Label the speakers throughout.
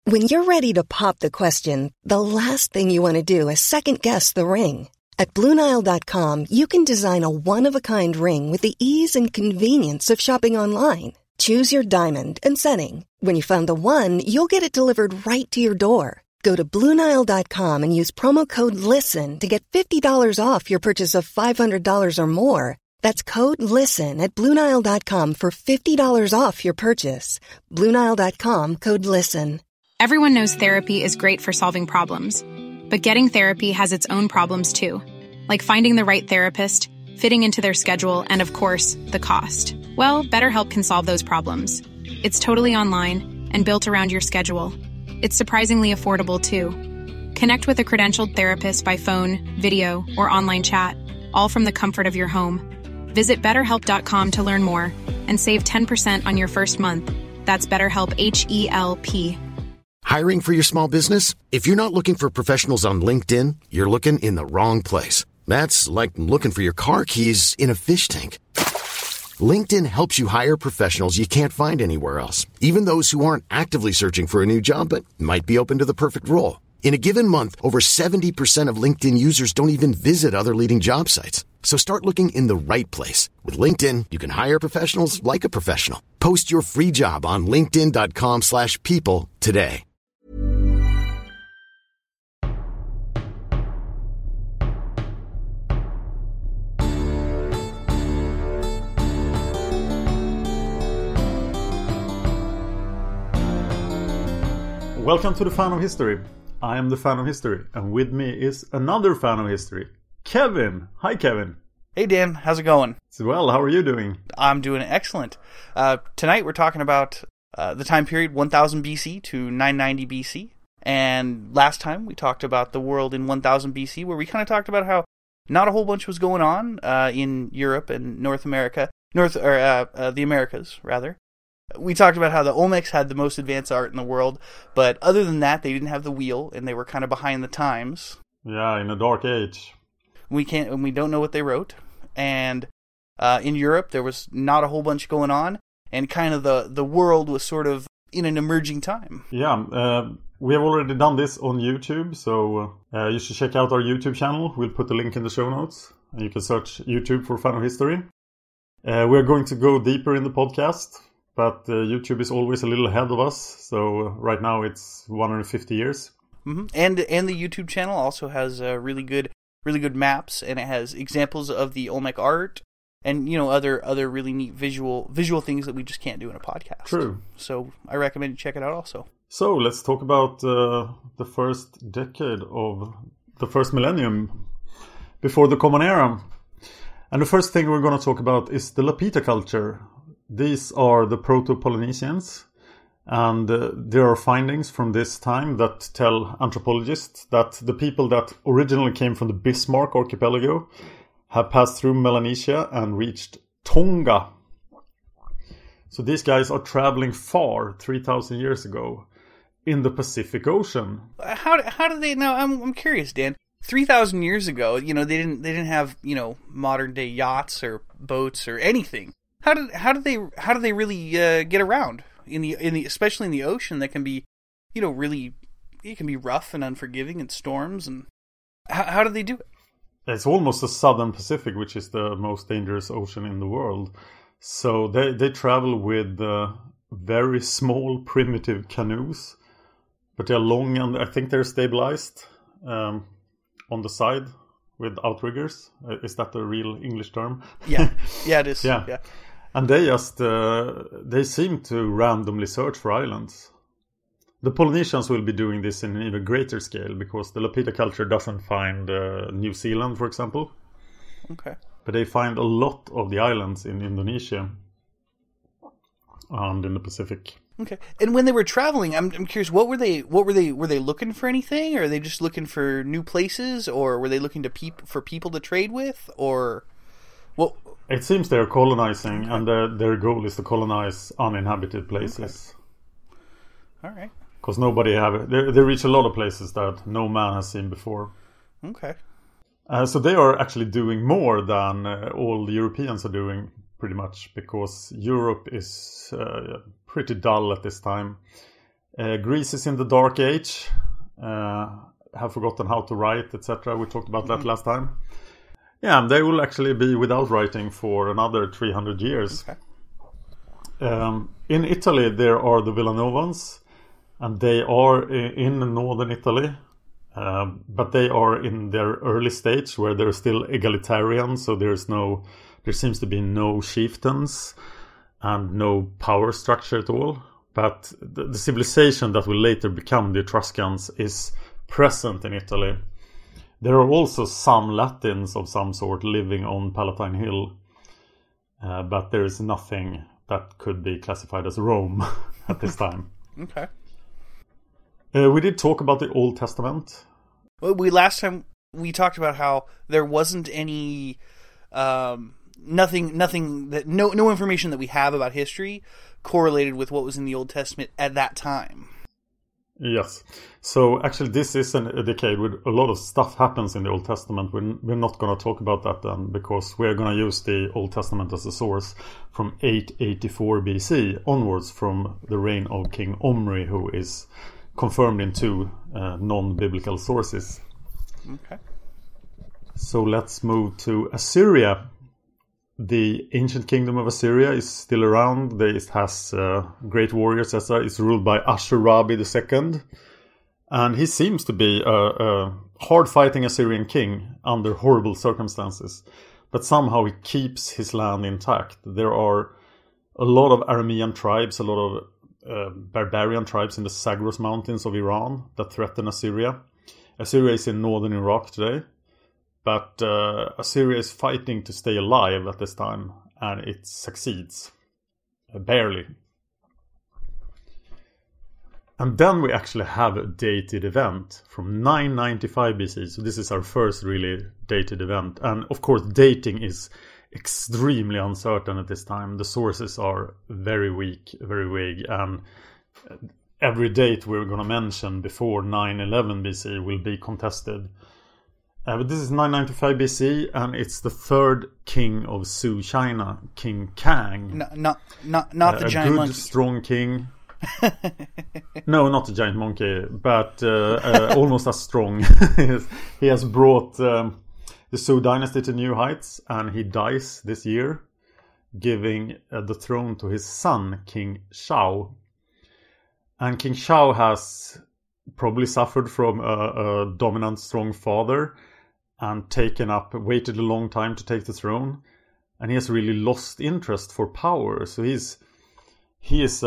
Speaker 1: When you're ready to pop the question, the last thing you want to do is second-guess the ring. At BlueNile.com, you can design a one-of-a-kind ring with the ease and convenience of shopping online. Choose your diamond and setting. When you find the one, you'll get it delivered right to your door. Go to BlueNile.com and use promo code LISTEN to get $50 off your purchase of $500 or more. That's code LISTEN at BlueNile.com for $50 off your purchase. BlueNile.com, code LISTEN.
Speaker 2: Everyone knows therapy is great for solving problems. But getting therapy has its own problems too. Like finding the right therapist, fitting into their schedule, and of course, the cost. Well, BetterHelp can solve those problems. It's totally online and built around your schedule. It's surprisingly affordable too. Connect with a credentialed therapist by phone, video, or online chat, all from the comfort of your home. Visit BetterHelp.com to learn more and save 10% on your first month. That's BetterHelp, H-E-L-P.
Speaker 3: Hiring for your small business? If you're not looking for professionals on LinkedIn, you're looking in the wrong place. That's like looking for your car keys in a fish tank. LinkedIn helps you hire professionals you can't find anywhere else, even those who aren't actively searching for a new job but might be open to the perfect role. In a given month, over 70% of LinkedIn users don't even visit other leading job sites. So start looking in the right place. With LinkedIn, you can hire professionals like a professional. Post your free job on linkedin.com/people today.
Speaker 4: Welcome to the Fan of History. I am the Fan of History, and with me is another Fan of History, Kevin. Hi, Kevin.
Speaker 5: Hey, Dan. How's it going?
Speaker 4: Well, how are you doing?
Speaker 5: I'm doing excellent. Tonight we're talking about the time period 1000 BC to 990 BC. And last time we talked about the world in 1000 BC, where we kind of talked about how not a whole bunch was going on in Europe and North America, the Americas, rather. We talked about how the Olmecs had the most advanced art in the world, but other than that, they didn't have the wheel, and they were kind of behind the times.
Speaker 4: Yeah, in a dark age.
Speaker 5: We don't know what they wrote. And in Europe, there was not a whole bunch going on, and kind of the world was sort of in an emerging time.
Speaker 4: Yeah, we have already done this on YouTube, so you should check out our YouTube channel. We'll put the link in the show notes, and you can search YouTube for Fan of History. We're going to go deeper in the podcast. But YouTube is always a little ahead of us, so right now it's 150 years.
Speaker 5: Mm-hmm. And the YouTube channel also has really good maps, and it has examples of the Olmec art, and other really neat visual things that we just can't do in a podcast.
Speaker 4: True.
Speaker 5: So I recommend you check it out also.
Speaker 4: So let's talk about the first decade of the first millennium before the Common Era, and the first thing we're going to talk about is the Lapita culture. These are the Proto-Polynesians, and there are findings from this time that tell anthropologists that the people that originally came from the Bismarck archipelago have passed through Melanesia and reached Tonga. So these guys are traveling far, 3,000 years ago, in the Pacific Ocean.
Speaker 5: How did they know? I'm curious, Dan. 3,000 years ago, they didn't have modern day yachts or boats or anything. How do they really get around in the especially in the ocean that can be, really, it can be rough and unforgiving and storms, and how do they do it?
Speaker 4: It's almost the Southern Pacific, which is the most dangerous ocean in the world. So they travel with very small primitive canoes, but they're long and I think they're stabilized on the side with outriggers. Is that the real English term?
Speaker 5: Yeah, it is. Yeah.
Speaker 4: And they seem to randomly search for islands. The Polynesians will be doing this in an even greater scale because the Lapita culture doesn't find New Zealand, for example.
Speaker 5: Okay.
Speaker 4: But they find a lot of the islands in Indonesia and in the Pacific.
Speaker 5: Okay. And when they were traveling, I'm curious, were they looking for anything, or are they just looking for new places, or were they looking for people to trade with, or what?
Speaker 4: It seems they're colonizing, and their goal is to colonize uninhabited places.
Speaker 5: Okay. All right.
Speaker 4: Because they reach a lot of places that no man has seen before.
Speaker 5: Okay.
Speaker 4: So they are actually doing more than all the Europeans are doing, pretty much, because Europe is pretty dull at this time. Greece is in the Dark Age. Have forgotten how to write, etc. We talked about that last time. Yeah, and they will actually be without writing for another 300 years.
Speaker 5: Okay.
Speaker 4: In Italy, there are the Villanovans, and they are in northern Italy. But they are in their early stage where they're still egalitarian, so there seems to be no chieftains and no power structure at all. But the civilization that will later become the Etruscans is present in Italy. There are also some Latins of some sort living on Palatine Hill, but there is nothing that could be classified as Rome at this time.
Speaker 5: Okay.
Speaker 4: We did talk about the Old Testament.
Speaker 5: Well, last time we talked about how there wasn't any nothing that no information that we have about history correlated with what was in the Old Testament at that time.
Speaker 4: Yes. So actually this is a decade with a lot of stuff happens in the Old Testament. We're not going to talk about that then, because we're going to use the Old Testament as a source from 884 BC onwards, from the reign of King Omri, who is confirmed in two non-biblical sources.
Speaker 5: Okay.
Speaker 4: So let's move to Assyria. The ancient kingdom of Assyria is still around. It has great warriors, etc. It's ruled by Ashurabi II. And he seems to be a hard-fighting Assyrian king under horrible circumstances. But somehow he keeps his land intact. There are a lot of Aramean tribes, a lot of barbarian tribes in the Zagros mountains of Iran that threaten Assyria. Assyria is in northern Iraq today, but Assyria is fighting to stay alive at this time, and it succeeds. Barely. And then we actually have a dated event from 995 BC, so this is our first really dated event. And of course dating is extremely uncertain at this time. The sources are very weak, very vague, and every date we're going to mention before 911 BC will be contested. But this is 995 BC, and it's the third king of Su China, King Kang.
Speaker 5: Not the giant monkey. A good,
Speaker 4: strong king. No, not the giant monkey, but almost as strong. He has brought the Su dynasty to new heights, and he dies this year, giving the throne to his son, King Shao. And King Shao has probably suffered from a dominant, strong father and waited a long time to take the throne. And he has really lost interest for power. So he is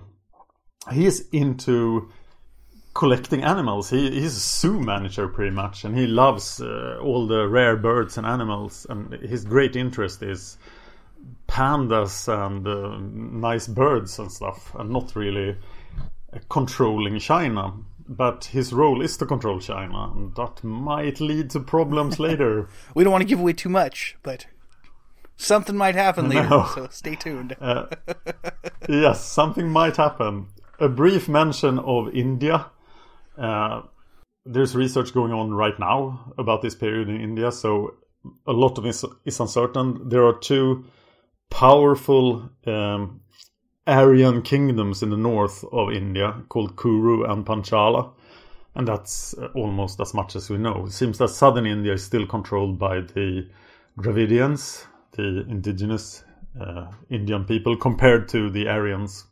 Speaker 4: into collecting animals. He's a zoo manager pretty much, and he loves all the rare birds and animals, and his great interest is pandas and nice birds and stuff, and not really controlling China. But his role is to control China, and that might lead to problems later.
Speaker 5: We don't want to give away too much, but something might happen later, so stay tuned.
Speaker 4: Yes, something might happen. A brief mention of India. There's research going on right now about this period in India, so a lot of it is uncertain. There are two powerful Aryan kingdoms in the north of India called Kuru and Panchala, and that's almost as much as we know. It seems that southern India is still controlled by the Dravidians, the indigenous Indian people, compared to the Aryans.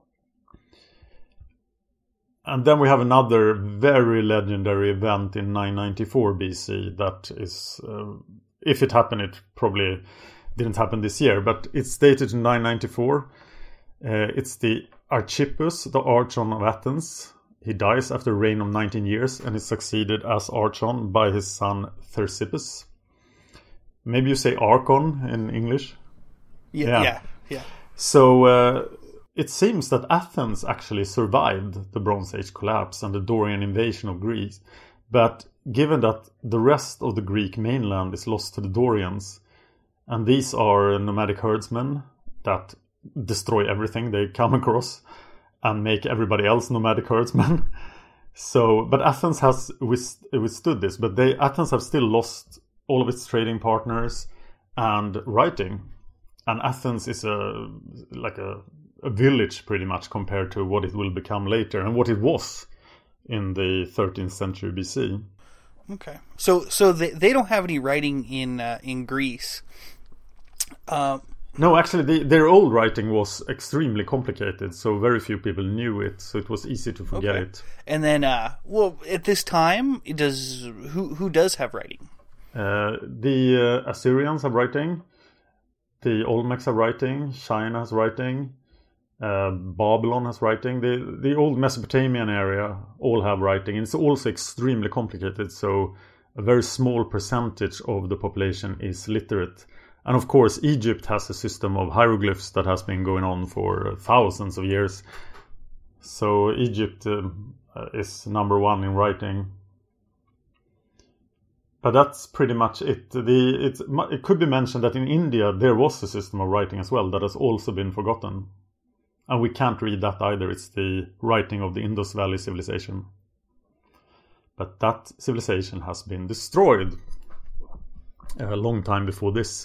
Speaker 4: And then we have another very legendary event in 994 BC that is, if it happened, it probably didn't happen this year, but it's dated in 994. It's the Archippus, the Archon of Athens. He dies after a reign of 19 years and is succeeded as Archon by his son Thersippus. Maybe you say Archon in English?
Speaker 5: Yeah.
Speaker 4: So it seems that Athens actually survived the Bronze Age collapse and the Dorian invasion of Greece. But given that the rest of the Greek mainland is lost to the Dorians, and these are nomadic herdsmen that destroy everything they come across and make everybody else nomadic herdsmen. But Athens has withstood this, but Athens have still lost all of its trading partners and writing. And Athens is a a village pretty much compared to what it will become later and what it was in the 13th century BC.
Speaker 5: Okay, so they don't have any writing in Greece.
Speaker 4: No, actually, their old writing was extremely complicated, so very few people knew it. So it was easy to forget it.
Speaker 5: And then, at this time, who does have writing?
Speaker 4: The Assyrians have writing. The Olmecs have writing. China has writing. Babylon has writing. The old Mesopotamian area all have writing. It's also extremely complicated, so a very small percentage of the population is literate. And of course, Egypt has a system of hieroglyphs that has been going on for thousands of years. So Egypt is number one in writing. But that's pretty much it. It could be mentioned that in India there was a system of writing as well that has also been forgotten. And we can't read that either. It's the writing of the Indus Valley civilization. But that civilization has been destroyed a long time before this.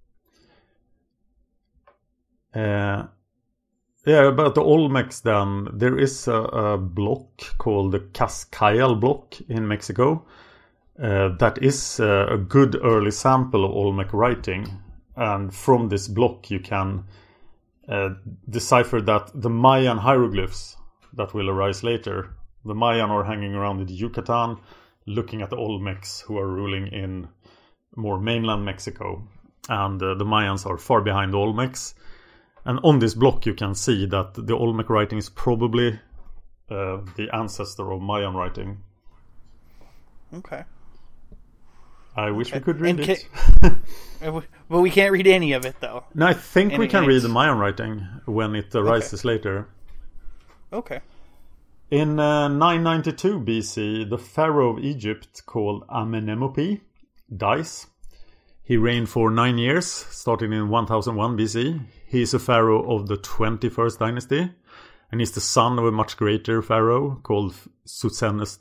Speaker 4: About the Olmecs then, there is a block called the Cascayal block in Mexico that is a good early sample of Olmec writing. And from this block you can decipher that the Mayan hieroglyphs that will arise later, the Mayan are hanging around in Yucatan looking at the Olmecs who are ruling in more mainland Mexico. And the Mayans are far behind the Olmecs. And on this block you can see that the Olmec writing is probably the ancestor of Mayan writing.
Speaker 5: Okay.
Speaker 4: I wish we could read it.
Speaker 5: But we can't read any of it, though.
Speaker 4: No, I think we can read the Mayan writing when it arises later.
Speaker 5: Okay.
Speaker 4: In 992 BC, the pharaoh of Egypt called Amenemope dies. He reigned for 9 years, starting in 1001 BC. He is a pharaoh of the 21st dynasty, and he's the son of a much greater pharaoh called Susenes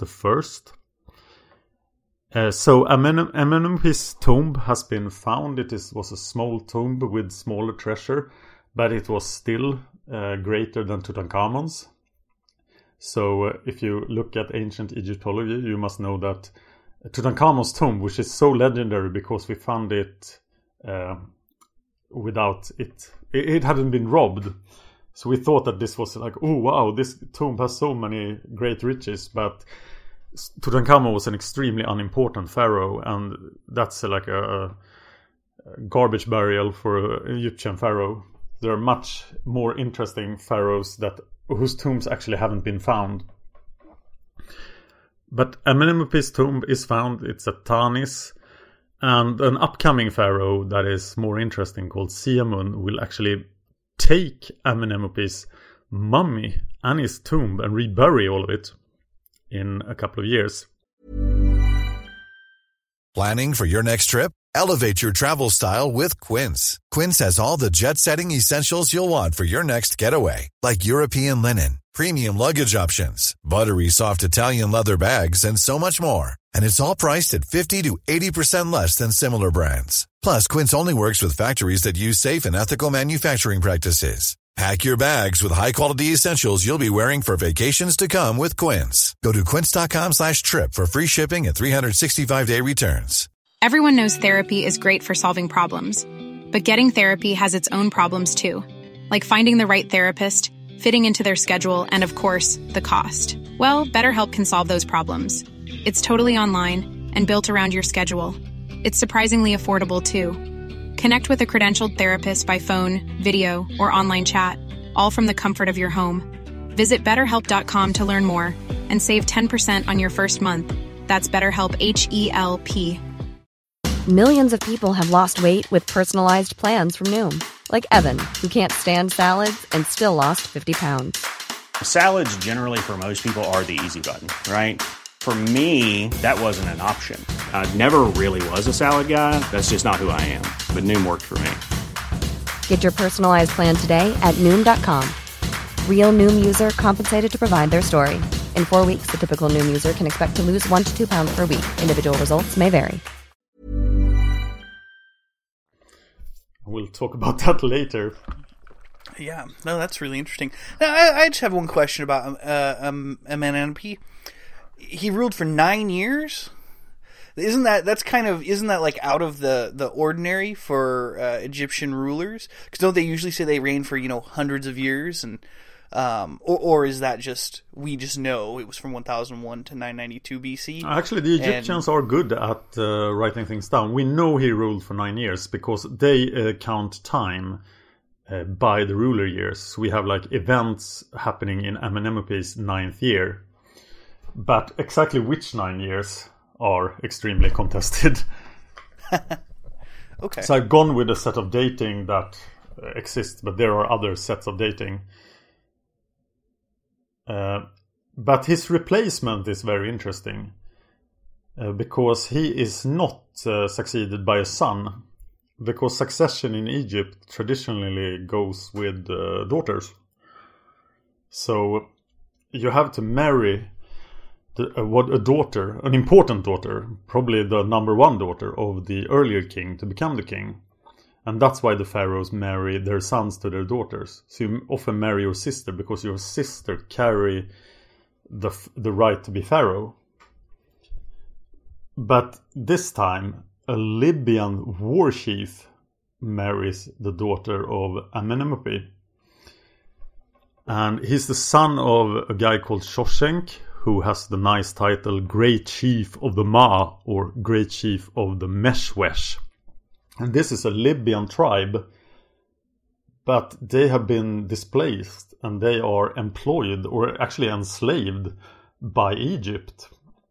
Speaker 4: I. So Amenemope's tomb has been found. It was a small tomb with smaller treasure, but it was still greater than Tutankhamun's. So if you look at ancient Egyptology, you must know that Tutankhamun's tomb, which is so legendary because we found it without it hadn't been robbed. So we thought that this was like, oh wow, this tomb has so many great riches, but Tutankhamun was an extremely unimportant pharaoh, and that's like a garbage burial for an Egyptian pharaoh. There are much more interesting pharaohs whose tombs actually haven't been found. But Amenemope's tomb is found. It's at Tanis. And an upcoming pharaoh that is more interesting called Siamun will actually take Amenemope's mummy and his tomb and rebury all of it in a couple of years.
Speaker 6: Planning for your next trip? Elevate your travel style with Quince. Quince has all the jet-setting essentials you'll want for your next getaway, like European linen, premium luggage options, buttery soft Italian leather bags, and so much more. And it's all priced at 50 to 80% less than similar brands. Plus, Quince only works with factories that use safe and ethical manufacturing practices. Pack your bags with high-quality essentials you'll be wearing for vacations to come with Quince. Go to quince.com/trip for free shipping and 365-day returns.
Speaker 2: Everyone knows therapy is great for solving problems, but getting therapy has its own problems too, like finding the right therapist, fitting into their schedule, and of course, the cost. Well, BetterHelp can solve those problems. It's totally online and built around your schedule. It's surprisingly affordable too. Connect with a credentialed therapist by phone, video, or online chat, all from the comfort of your home. Visit BetterHelp.com to learn more and save 10% on your first month. That's BetterHelp, H-E-L-P.
Speaker 7: Millions of people have lost weight with personalized plans from Noom. Like Evan, who can't stand salads and still lost 50 pounds.
Speaker 8: Salads generally for most people are the easy button, right? For me, that wasn't an option. I never really was a salad guy. That's just not who I am. But Noom worked for me.
Speaker 7: Get your personalized plan today at Noom.com. Real Noom user compensated to provide their story. In 4 weeks, the typical Noom user can expect to lose 1 to 2 pounds per week. Individual results may vary.
Speaker 4: We'll talk about that later.
Speaker 5: Yeah, no, that's really interesting. Now, I just have one question about Amenemhotep. He ruled for 9 years. Isn't that like out of the ordinary for Egyptian rulers? Because don't they usually say they reign for hundreds of years, and or is that just we just know it was from 1001 to 992 BC?
Speaker 4: Actually, the Egyptians are good at writing things down. We know he ruled for 9 years because they count time by the ruler years. We have like events happening in Amenemhotep's 9th year, but exactly which 9 years are extremely contested.
Speaker 5: Okay.
Speaker 4: So I've gone with a set of dating that exists, but there are other sets of dating. But his replacement is very interesting because he is not succeeded by a son, because succession in Egypt traditionally goes with daughters. So you have to marry a daughter, an important daughter, probably the number one daughter of the earlier king, to become the king. And that's why the pharaohs marry their sons to their daughters. So you often marry your sister because your sister carry the right to be pharaoh. But this time, a Libyan war chief marries the daughter of Amenemhotep. And he's the son of a guy called Shoshenq, who has the nice title Great Chief of the Ma, or Great Chief of the Meshwesh. And this is a Libyan tribe, but they have been displaced and they are employed or actually enslaved by Egypt.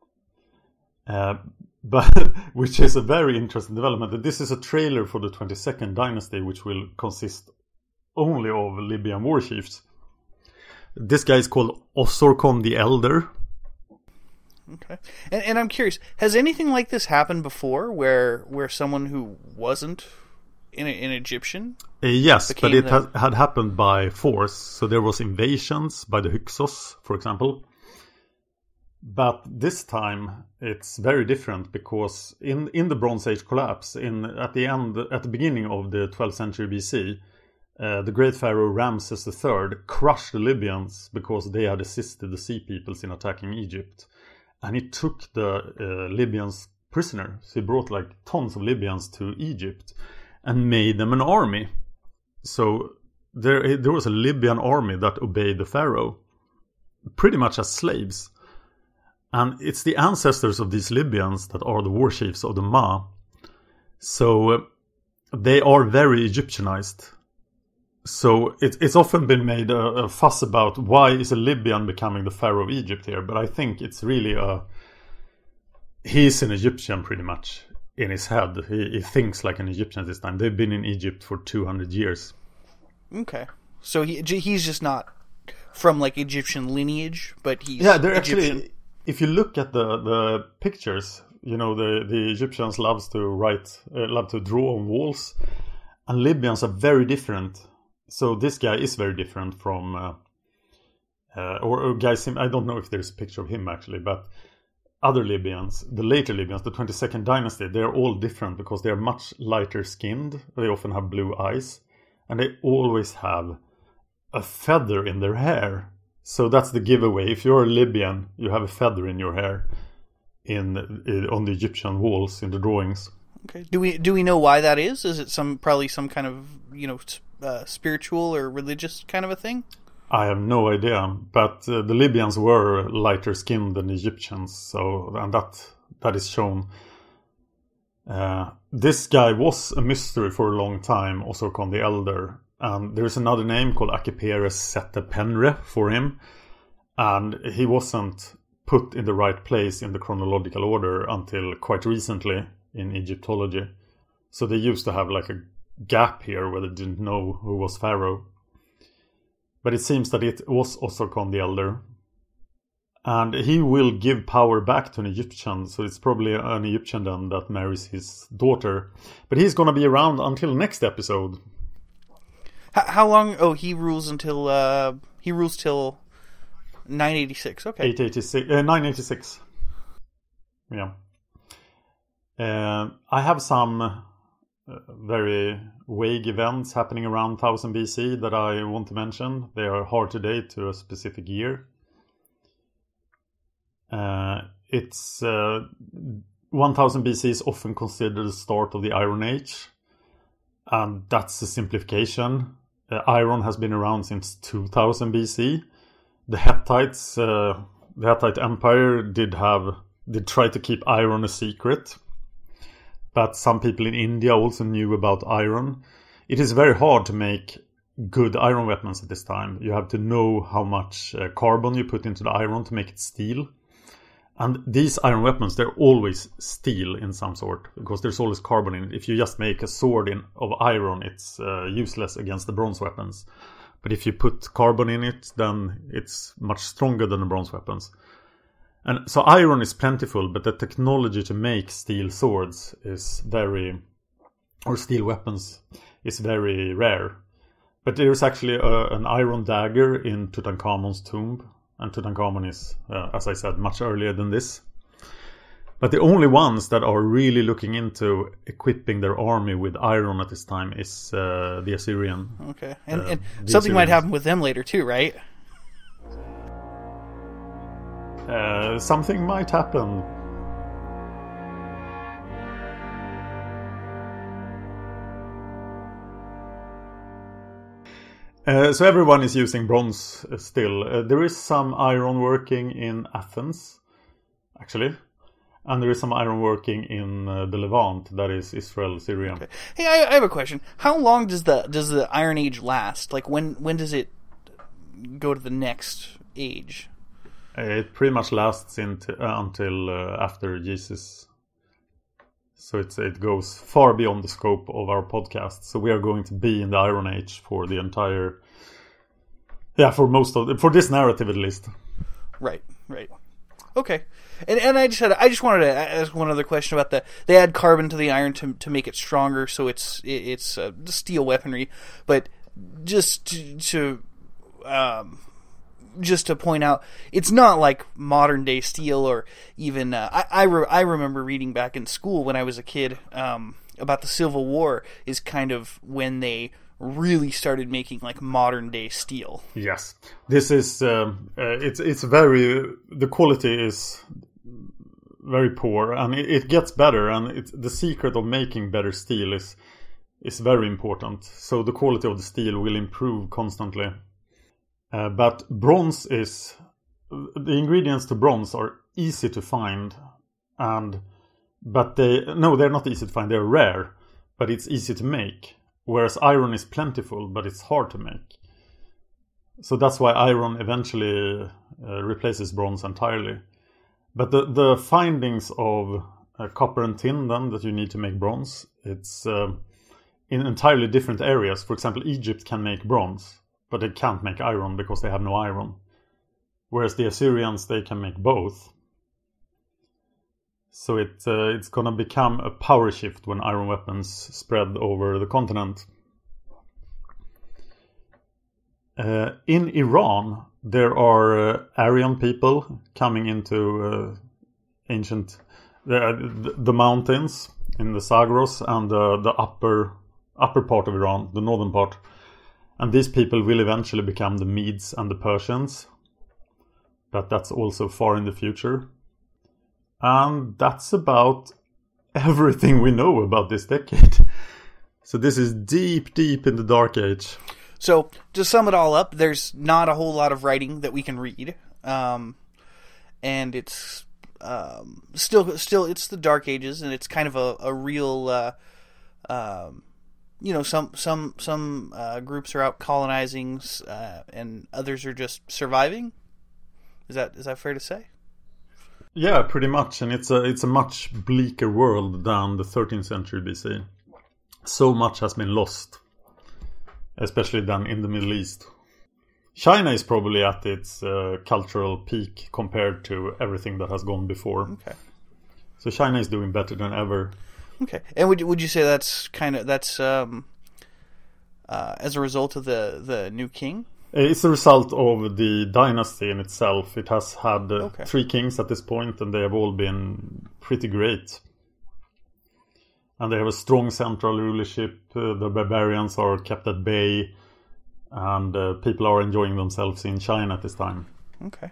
Speaker 4: But which is a very interesting development. This is a trailer for the 22nd dynasty, which will consist only of Libyan war chiefs. This guy is called Osorkon the Elder.
Speaker 5: Okay, and I'm curious, has anything like this happened before, where someone who wasn't an Egyptian?
Speaker 4: Yes, but it had happened by force. So there was invasions by the Hyksos, for example. But this time it's very different because in the Bronze Age collapse, at the beginning of the 12th century BC, the great pharaoh Ramses III crushed the Libyans because they had assisted the Sea Peoples in attacking Egypt. And he took the Libyans prisoner. So he brought like tons of Libyans to Egypt and made them an army. So there was a Libyan army that obeyed the pharaoh, pretty much as slaves. And it's the ancestors of these Libyans that are the war chiefs of the Ma. So they are very Egyptianized. So it's often been made a fuss about why is a Libyan becoming the pharaoh of Egypt here. But I think it's really he's an Egyptian pretty much in his head. He thinks like an Egyptian this time. They've been in Egypt for 200 years.
Speaker 5: Okay. So he's just not from like Egyptian lineage, but he's
Speaker 4: they're
Speaker 5: Egyptian.
Speaker 4: Actually, if you look at the pictures, the Egyptians love to draw on walls. And Libyans are very different. So this guy is very different from, or guys. I don't know if there's a picture of him actually, but other Libyans, the later Libyans, the 22nd dynasty, they're all different because they're much lighter skinned. They often have blue eyes, and they always have a feather in their hair. So that's the giveaway. If you're a Libyan, you have a feather in your hair on the Egyptian walls in the drawings.
Speaker 5: Okay. Do we know why that is? Is it probably some kind of spiritual or religious kind of a thing?
Speaker 4: I have no idea, but the Libyans were lighter skinned than the Egyptians, and that is shown. This guy was a mystery for a long time, Osorkon the Elder, and there is another name called Akhepere Setepenre for him, and he wasn't put in the right place in the chronological order until quite recently in Egyptology. So they used to have like a gap here where they didn't know who was pharaoh. But it seems that it was Osorkon the Elder. And he will give power back to an Egyptian. So it's probably an Egyptian then that marries his daughter. But he's going to be around until next episode.
Speaker 5: How long? Oh, he rules till 986. Okay.
Speaker 4: 986. Yeah. I have some very vague events happening around 1000 BC that I want to mention. They are hard to date to a specific year. It's 1000 BC is often considered the start of the Iron Age, and that's a simplification. Iron has been around since 2000 BC. The Hittite Empire did try to keep iron a secret, but some people in India also knew about iron. It is very hard to make good iron weapons at this time. You have to know how much carbon you put into the iron to make it steel. And these iron weapons, they're always steel in some sort, because there's always carbon in it. If you just make a sword of iron, it's useless against the bronze weapons. But if you put carbon in it, then it's much stronger than the bronze weapons. And so iron is plentiful, but the technology to make steel swords or steel weapons is very rare. But there is actually an iron dagger in Tutankhamun's tomb. And Tutankhamun is, as I said, much earlier than this. But the only ones that are really looking into equipping their army with iron at this time is the Assyrian.
Speaker 5: Okay, and something might happen with them later too, right?
Speaker 4: Something might happen. So everyone is using bronze still. There is some iron working in Athens, actually. And there is some iron working in the Levant, that is Israel, Syria.
Speaker 5: Okay. Hey, I have a question. How long does the Iron Age last? Like, when does it go to the next age?
Speaker 4: It pretty much lasts until after Jesus. So it goes far beyond the scope of our podcast. So we are going to be in the Iron Age for the entire... for this narrative at least.
Speaker 5: Right. Okay. And I just wanted to ask one other question about they add carbon to the iron to make it stronger, so it's steel weaponry. But just to point out, it's not like modern day steel, or even I remember reading back in school when I was a kid about the Civil War is kind of when they really started making like modern day steel.
Speaker 4: Yes, this is it's very, the quality is very poor, and it gets better, and the secret of making better steel is very important. So the quality of the steel will improve constantly. But bronze the ingredients to bronze are easy to find, but they're not easy to find. They're rare, but it's easy to make. Whereas iron is plentiful, but it's hard to make. So that's why iron eventually replaces bronze entirely. But the findings of copper and tin then that you need to make bronze, it's in entirely different areas. For example, Egypt can make bronze, but they can't make iron because they have no iron. Whereas the Assyrians, they can make both. So it's going to become a power shift when iron weapons spread over the continent. In Iran, there are Aryan people coming into the mountains in the Zagros and the upper part of Iran, the northern part. And these people will eventually become the Medes and the Persians. But that's also far in the future. And that's about everything we know about this decade. So this is deep, deep in the Dark Age.
Speaker 5: So, to sum it all up, there's not a whole lot of writing that we can read. And it's still it's the Dark Ages, and it's kind of a real... some groups are out colonizing, and others are just surviving. Is that fair to say?
Speaker 4: Yeah, pretty much, and it's a much bleaker world than the 13th century BC. So much has been lost, especially then in the Middle East. China is probably at its cultural peak compared to everything that has gone before.
Speaker 5: Okay.
Speaker 4: So China is doing better than ever.
Speaker 5: Okay, and would you say that's as a result of the new king?
Speaker 4: It's a result of the dynasty in itself. It has had 3 kings at this point, and they have all been pretty great. And they have a strong central rulership. The barbarians are kept at bay. And people are enjoying themselves in China at this time.
Speaker 5: Okay.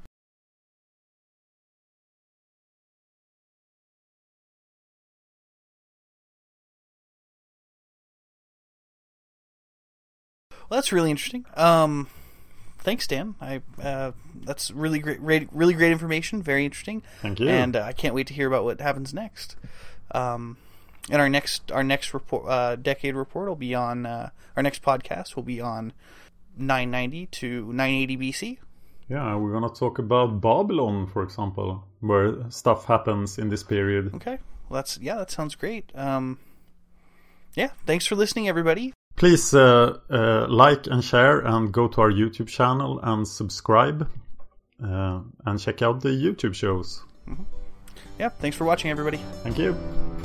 Speaker 5: Well, that's really interesting. Thanks, Dan. That's really great information. Very interesting.
Speaker 4: Thank you.
Speaker 5: And I can't wait to hear about what happens next. And our next report, decade report, will be on our next podcast will be on 990 to 980 BC.
Speaker 4: Yeah, we're gonna talk about Babylon, for example, where stuff happens in this period.
Speaker 5: Okay. Well, that sounds great. Yeah. Thanks for listening, everybody.
Speaker 4: Please like and share, and go to our YouTube channel and subscribe, and check out the YouTube shows.
Speaker 5: Mm-hmm. Yeah, thanks for watching, everybody.
Speaker 4: Thank you.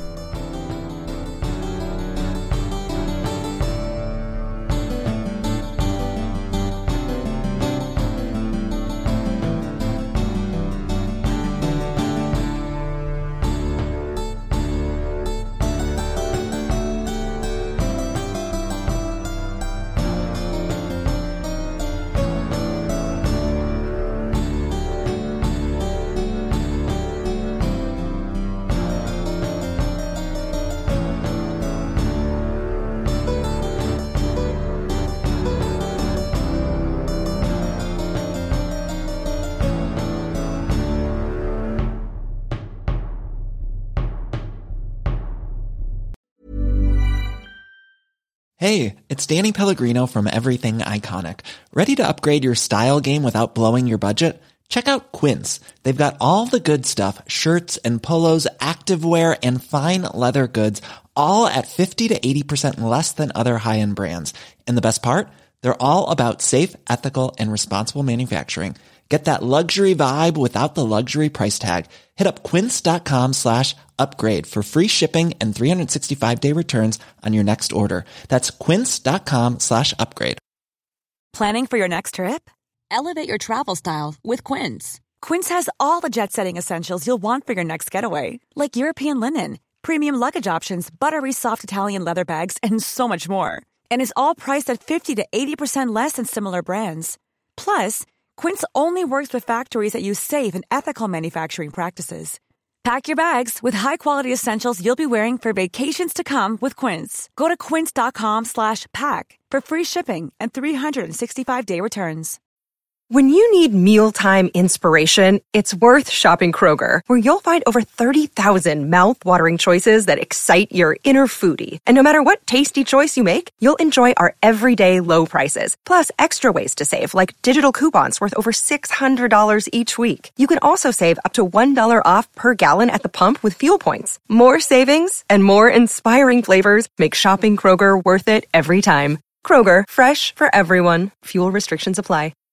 Speaker 9: Hey, it's Danny Pellegrino from Everything Iconic. Ready to upgrade your style game without blowing your budget? Check out Quince. They've got all the good stuff, shirts and polos, activewear, and fine leather goods, all at 50 to 80% less than other high-end brands. And the best part? They're all about safe, ethical, and responsible manufacturing. Get that luxury vibe without the luxury price tag. Hit up quince.com/upgrade for free shipping and 365-day returns on your next order. That's quince.com/upgrade.
Speaker 10: Planning for your next trip? Elevate your travel style with Quince. Quince has all the jet-setting essentials you'll want for your next getaway, like European linen, premium luggage options, buttery soft Italian leather bags, and so much more. And is all priced at 50 to 80% less than similar brands. Plus, Quince only works with factories that use safe and ethical manufacturing practices. Pack your bags with high-quality essentials you'll be wearing for vacations to come with Quince. Go to quince.com/pack for free shipping and 365-day returns.
Speaker 11: When you need mealtime inspiration, it's worth shopping Kroger, where you'll find over 30,000 mouth-watering choices that excite your inner foodie. And no matter what tasty choice you make, you'll enjoy our everyday low prices, plus extra ways to save, like digital coupons worth over $600 each week. You can also save up to $1 off per gallon at the pump with fuel points. More savings and more inspiring flavors make shopping Kroger worth it every time. Kroger, fresh for everyone. Fuel restrictions apply.